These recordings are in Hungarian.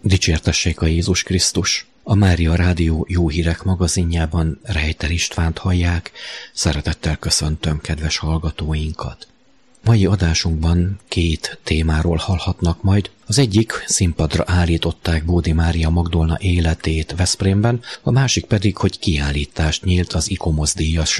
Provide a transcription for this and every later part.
Dicsértessék a Jézus Krisztus! A Mária Rádió Jó Hírek magazinjában Rejter Istvánt hallják. Szeretettel köszöntöm kedves hallgatóinkat. Mai adásunkban 2 témáról hallhatnak majd. Az egyik, színpadra állították Bódi Mária Magdolna életét Veszprémben, a másik pedig, hogy kiállítást nyílt az ICOMOS-díjas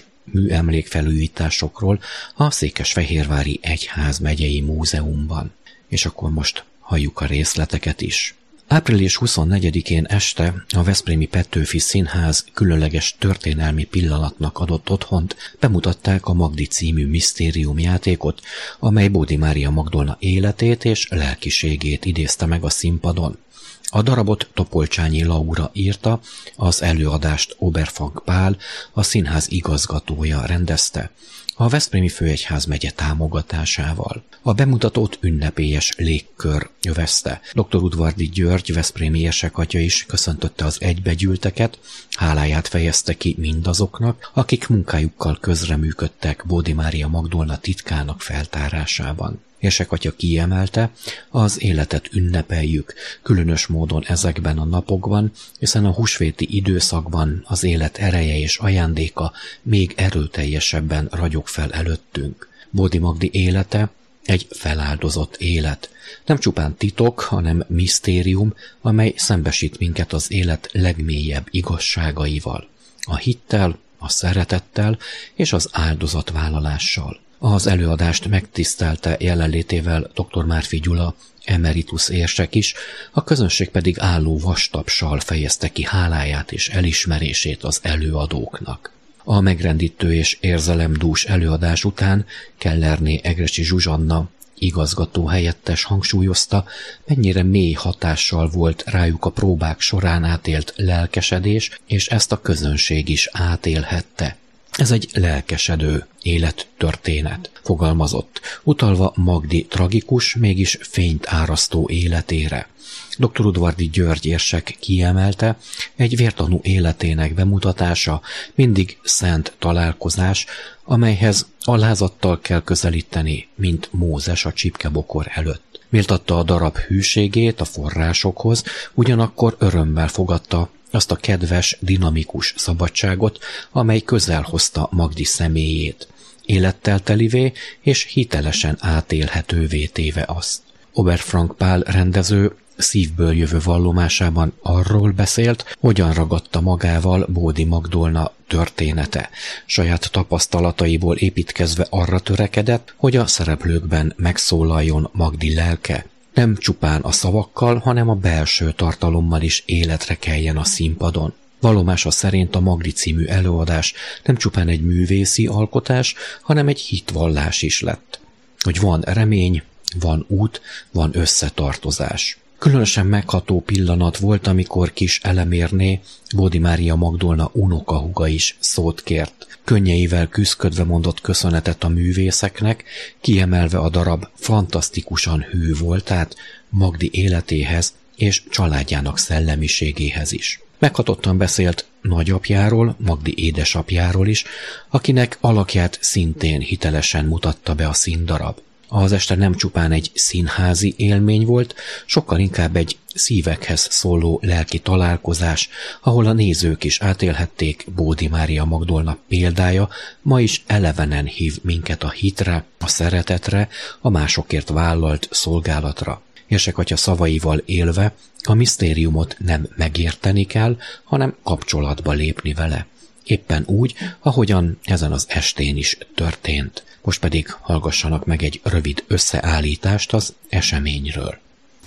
műemlékfelújításokról a Székesfehérvári Egyházmegyei Múzeumban. És akkor most halljuk a részleteket is. Április 24-én este a Veszprémi Petőfi Színház különleges történelmi pillanatnak adott otthont, bemutatták a Magdi című misztériumjátékot, amely Bódi Mária Magdolna életét és lelkiségét idézte meg a színpadon. A darabot Topolcsányi Laura írta, az előadást Oberfank Pál, a színház igazgatója rendezte, a Veszprémi Főegyházmegye támogatásával. A bemutatót ünnepélyes légkör övezte. Dr. Udvardy György, veszprémi érsekatya is köszöntötte az egybegyűlteket, háláját fejezte ki mindazoknak, akik munkájukkal közreműködtek Bódi Mária Magdolna titkának feltárásában. Érsekatya kiemelte, az életet ünnepeljük, különös módon ezekben a napokban, hiszen a húsvéti időszakban az élet ereje és ajándéka még erőteljesebben ragyog fel előttünk. Bódi Magdi élete egy feláldozott élet. Nem csupán titok, hanem misztérium, amely szembesít minket az élet legmélyebb igazságaival. A hittel, a szeretettel és az áldozatvállalással. Az előadást megtisztelte jelenlétével dr. Márfi Gyula, emeritus érsek is, a közönség pedig álló vastapssal fejezte ki háláját és elismerését az előadóknak. A megrendítő és érzelemdús előadás után Kellerné Egressy Zsuzsanna, igazgató helyettes hangsúlyozta, mennyire mély hatással volt rájuk a próbák során átélt lelkesedés, és ezt a közönség is átélhette. Ez egy lelkesedő élettörténet, fogalmazott, utalva Magdi tragikus, mégis fényt árasztó életére. Dr. Udvardy György érsek kiemelte, egy vértanú életének bemutatása mindig szent találkozás, amelyhez alázattal kell közelíteni, mint Mózes a csipkebokor előtt. Méltatta a darab hűségét a forrásokhoz, ugyanakkor örömmel fogadta azt a kedves, dinamikus szabadságot, amely közel hozta Magdi személyét, élettel telivé és hitelesen átélhetővé téve azt. Oberfank Pál rendező szívből jövő vallomásában arról beszélt, hogyan ragadta magával Bódi Magdolna története. Saját tapasztalataiból építkezve arra törekedett, hogy a szereplőkben megszólaljon Magdi lelke. Nem csupán a szavakkal, hanem a belső tartalommal is életre keljen a színpadon. Vallomása szerint a Magdi című előadás nem csupán egy művészi alkotás, hanem egy hitvallás is lett. Hogy van remény, van út, van összetartozás. Különösen megható pillanat volt, amikor kis Elemérné, Bódi Mária Magdolna unokahúga is szót kért. Könnyeivel küszködve mondott köszönetet a művészeknek, kiemelve a darab fantasztikusan hű voltát Magdi életéhez és családjának szellemiségéhez is. Meghatottan beszélt nagyapjáról, Magdi édesapjáról is, akinek alakját szintén hitelesen mutatta be a színdarab. Az este nem csupán egy színházi élmény volt, sokkal inkább egy szívekhez szóló lelki találkozás, ahol a nézők is átélhették Bódi Mária Magdolna példája, ma is elevenen hív minket a hitre, a szeretetre, a másokért vállalt szolgálatra. Érsekatya szavaival élve, a misztériumot nem megérteni kell, hanem kapcsolatba lépni vele. Éppen úgy, ahogyan ezen az estén is történt. Most pedig hallgassanak meg egy rövid összeállítást az eseményről.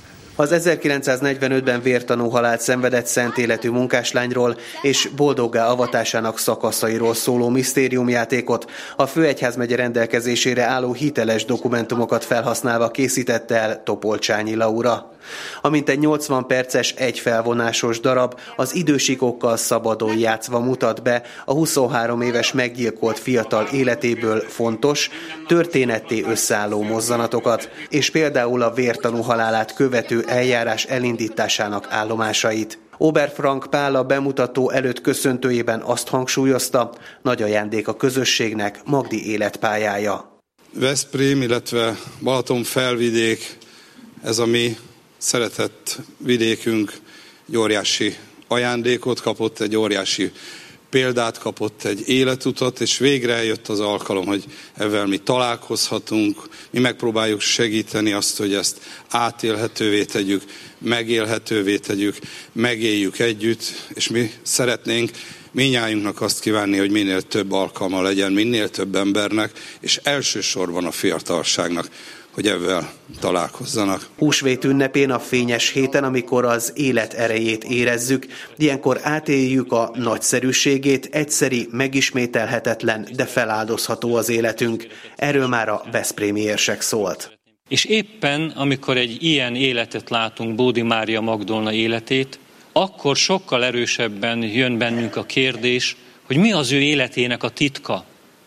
Az 1945-ben vértanú halált szenvedett szent életű munkáslányról és boldoggá avatásának szakaszairól szóló misztériumjátékot a Főegyházmegye rendelkezésére álló hiteles dokumentumokat felhasználva készítette el Topolcsányi Laura. A mintegy 80 perces egyfelvonásos darab az idősikokkal szabadon játszva mutat be a 23 éves meggyilkolt fiatal életéből fontos, történetté összeálló mozzanatokat, és például a vértanú halálát követő eljárás elindításának állomásait. Oberfank Pál a bemutató előtt köszöntőjében azt hangsúlyozta, nagy ajándék a közösségnek Magdi életpályája. Veszprém, illetve Balaton felvidék, ez a mi Szeretett vidékünk egy óriási ajándékot kapott, egy óriási példát kapott, egy életutat, és végre eljött az alkalom, hogy ezzel mi találkozhatunk, mi megpróbáljuk segíteni azt, hogy ezt átélhetővé tegyük, megélhetővé tegyük, megéljük együtt, és mi szeretnénk mindnyájunknak azt kívánni, hogy minél több alkalma legyen, minél több embernek, és elsősorban a fiatalságnak, hogy ezzel találkozzanak. Húsvét ünnepén, a fényes héten, amikor az élet erejét érezzük, ilyenkor átéljük a nagyszerűségét, egyszeri, megismételhetetlen, de feláldozható az életünk. Erről már a veszprémi érsek szólt. És éppen, amikor egy ilyen életet látunk, Bódi Mária Magdolna életét, akkor sokkal erősebben jön bennünk a kérdés, hogy mi az ő életének a titka.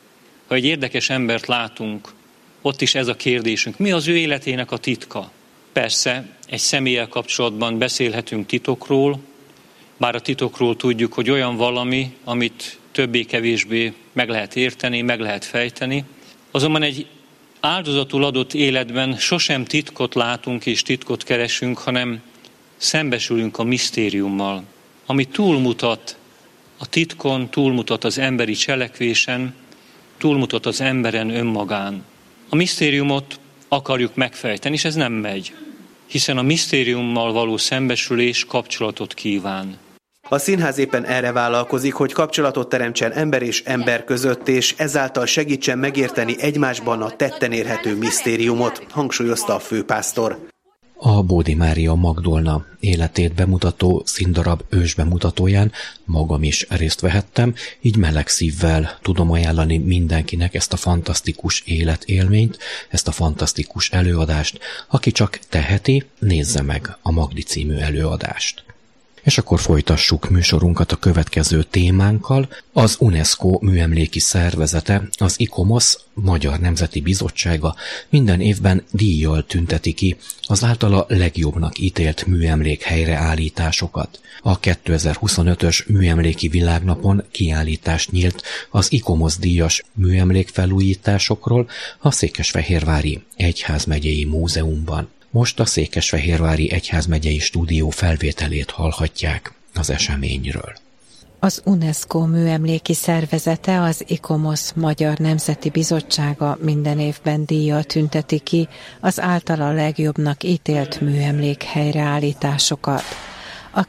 Ha egy érdekes embert látunk, ott is ez a kérdésünk. Mi az ő életének a titka? Persze, egy személlyel kapcsolatban beszélhetünk titokról, bár a titokról tudjuk, hogy olyan valami, amit többé-kevésbé meg lehet érteni, meg lehet fejteni. Azonban egy áldozatul adott életben sosem titkot látunk és titkot keresünk, hanem szembesülünk a misztériummal, ami túlmutat a titkon, túlmutat az emberi cselekvésen, túlmutat az emberen önmagán. A misztériumot akarjuk megfejteni, és ez nem megy, hiszen a misztériummal való szembesülés kapcsolatot kíván. A színház éppen erre vállalkozik, hogy kapcsolatot teremtsen ember és ember között, és ezáltal segítsen megérteni egymásban a tetten érhető misztériumot, hangsúlyozta a főpásztor. A Bódi Mária Magdolna életét bemutató színdarab ősbemutatóján magam is részt vehettem, így meleg szívvel tudom ajánlani mindenkinek ezt a fantasztikus életélményt, ezt a fantasztikus előadást, aki csak teheti, nézze meg a Magdi című előadást. És akkor folytassuk műsorunkat a következő témánkkal. Az UNESCO műemléki szervezete, az ICOMOS Magyar Nemzeti Bizottsága minden évben díjjal tünteti ki az általa legjobbnak ítélt műemlék helyreállításokat. A 2025-ös műemléki világnapon kiállítást nyílt az ICOMOS díjas műemlékfelújításokról a Székesfehérvári Egyházmegyei Múzeumban. Most a Székesfehérvári Egyházmegyei Stúdió felvételét hallhatják az eseményről. Az UNESCO műemléki szervezete, az ICOMOS Magyar Nemzeti Bizottsága minden évben díjjal tünteti ki az általa legjobbnak ítélt műemlék helyreállításokat. A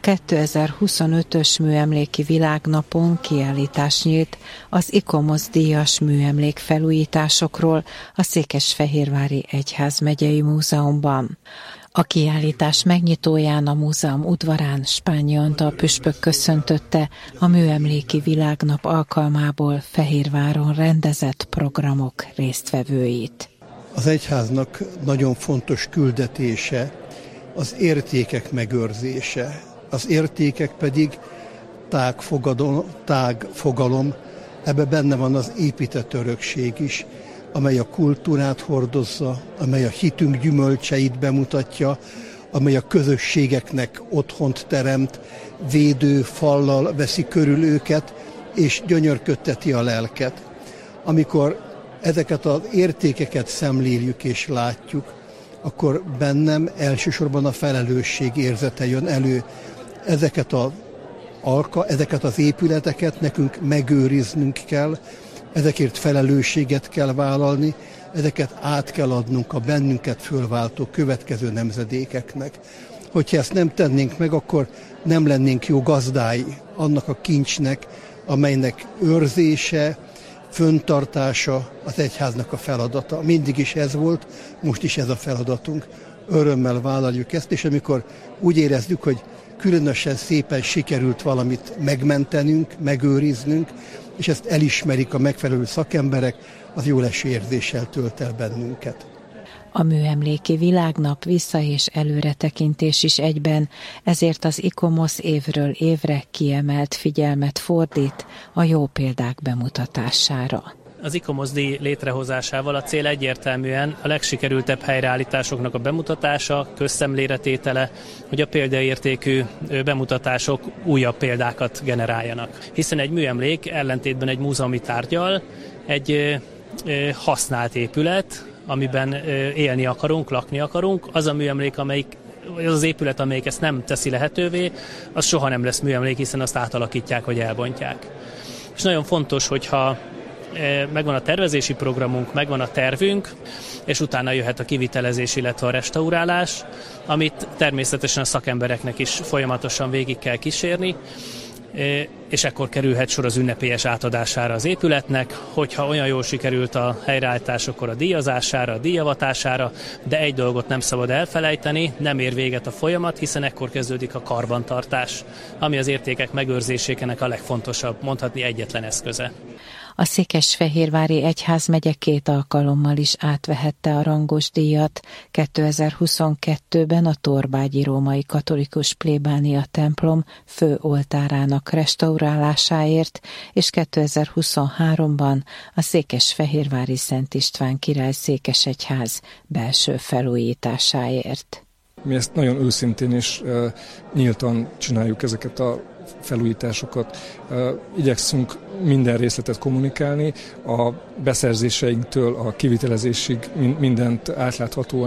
2025-ös műemléki világnapon kiállítás nyílt az ICOMOS díjas műemlék felújításokról a Székesfehérvári Egyházmegyei Múzeumban. A kiállítás megnyitóján a múzeum udvarán Spányi Antal püspök köszöntötte a műemléki világnap alkalmából Fehérváron rendezett programok résztvevőit. Az egyháznak nagyon fontos küldetése az értékek megőrzése. Az értékek pedig tág fogalom, ebben benne van az épített örökség is, amely a kultúrát hordozza, amely a hitünk gyümölcseit bemutatja, amely a közösségeknek otthont teremt, védő fallal veszi körül őket, és gyönyörködteti a lelket. Amikor ezeket az értékeket szemléljük és látjuk, akkor bennem elsősorban a felelősség érzete jön elő. Ezeket az épületeket nekünk megőriznünk kell, ezekért felelősséget kell vállalni, ezeket át kell adnunk a bennünket fölváltó következő nemzedékeknek. Hogyha ezt nem tennénk meg, akkor nem lennénk jó gazdái annak a kincsnek, amelynek őrzése, föntartása az egyháznak a feladata. Mindig is ez volt, most is ez a feladatunk. Örömmel vállaljuk ezt, és amikor úgy érezzük, hogy különösen szépen sikerült valamit megmentenünk, megőriznünk, és ezt elismerik a megfelelő szakemberek, az jó leső érzéssel tölt el bennünket. A műemléki világnap vissza- és előretekintés is egyben, ezért az ICOMOS évről évre kiemelt figyelmet fordít a jó példák bemutatására. Az ICOMOS díj létrehozásával a cél egyértelműen a legsikerültebb helyreállításoknak a bemutatása, közszemléretétele, hogy a példaértékű bemutatások újabb példákat generáljanak. Hiszen egy műemlék ellentétben egy múzeumi tárggyal egy használt épület, amiben élni akarunk, lakni akarunk, az a műemlék, amelyik az épület, amelyik ezt nem teszi lehetővé, az soha nem lesz műemlék, hiszen azt átalakítják, vagy elbontják. És nagyon fontos, hogyha megvan a tervezési programunk, megvan a tervünk, és utána jöhet a kivitelezés, illetve a restaurálás, amit természetesen a szakembereknek is folyamatosan végig kell kísérni, és ekkor kerülhet sor az ünnepélyes átadására az épületnek, hogyha olyan jól sikerült a helyreállítás, akkor a díjazására, a díjavatására, de egy dolgot nem szabad elfelejteni, nem ér véget a folyamat, hiszen ekkor kezdődik a karbantartás, ami az értékek megőrzésének a legfontosabb, mondhatni egyetlen eszköze. A Székesfehérvári Egyházmegye 2 alkalommal is átvehette a rangos díjat. 2022-ben a Torbágyi Római Katolikus Plébánia templom fő oltárának restaurálásáért, és 2023-ban a Székesfehérvári Szent István Király Székesegyház belső felújításáért. Mi ezt nagyon őszintén és nyíltan csináljuk, ezeket a felújításokat. Igyekszünk minden részletet kommunikálni, a beszerzéseinktől a kivitelezésig mindent átláthatóan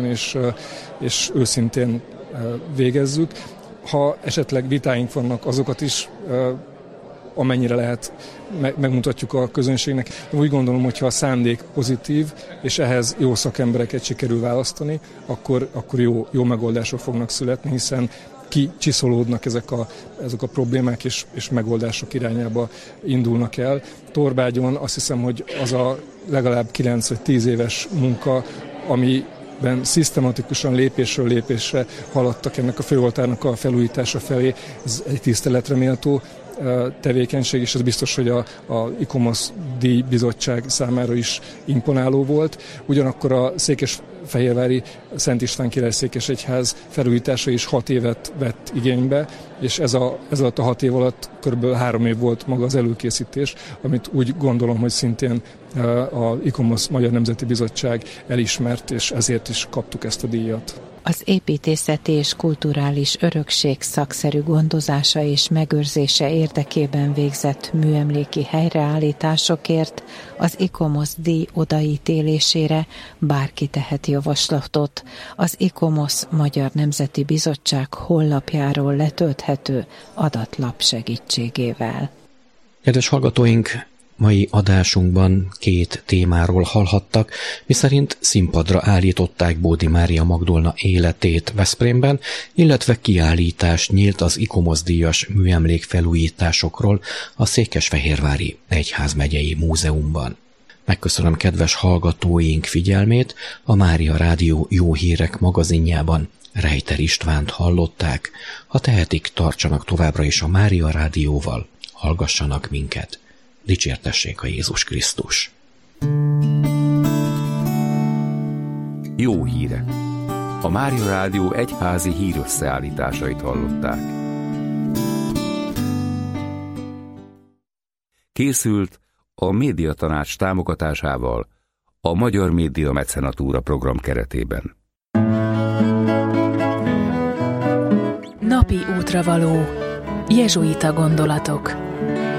és őszintén végezzük. Ha esetleg vitáink vannak, azokat is amennyire lehet megmutatjuk a közönségnek. Úgy gondolom, hogy ha a szándék pozitív, és ehhez jó szakembereket sikerül választani, akkor jó megoldások fognak születni, hiszen kicsiszolódnak ezek a problémák, és megoldások irányába indulnak el. Torbágyon azt hiszem, hogy az a legalább 9 vagy 10 éves munka, amiben szisztematikusan lépésről lépésre haladtak ennek a főoltárnak a felújítása felé, ez egy tiszteletre méltó tevékenység, és ez biztos, hogy a ICOMOS díjbizottság számára is imponáló volt. Ugyanakkor a Székesfehérvári Szent István Király Székesegyház felújítása is 6 évet vett igénybe, és ez alatt a 6 év alatt kb. 3 év volt maga az előkészítés, amit úgy gondolom, hogy szintén a ICOMOS Magyar Nemzeti Bizottság elismert, és ezért is kaptuk ezt a díjat. Az építészeti és kulturális örökség szakszerű gondozása és megőrzése érdekében végzett műemléki helyreállításokért az ICOMOS díj odaítélésére bárki tehet javaslatot. Az ICOMOS Magyar Nemzeti Bizottság honlapjáról letölthető adatlap segítségével. Kedves hallgatóink, mai adásunkban 2 témáról hallhattak, miszerint színpadra állították Bódi Mária Magdolna életét Veszprémben, illetve kiállítás nyílt az ICOMOS díjas műemlékfelújításokról a Székesfehérvári Egyházmegyei Múzeumban. Megköszönöm kedves hallgatóink figyelmét, a Mária Rádió Jó Hírek magazinjában Rejter Istvánt hallották. Ha tehetik, tartsanak továbbra is a Mária Rádióval, hallgassanak minket. Dicsértessék a Jézus Krisztus! Jó hírek! A Mária Rádió egyházi hírösszeállításait hallották. Készült a Médiatanács támogatásával a Magyar Média Mecenatúra program keretében. Napi útravaló. Jezsuita gondolatok.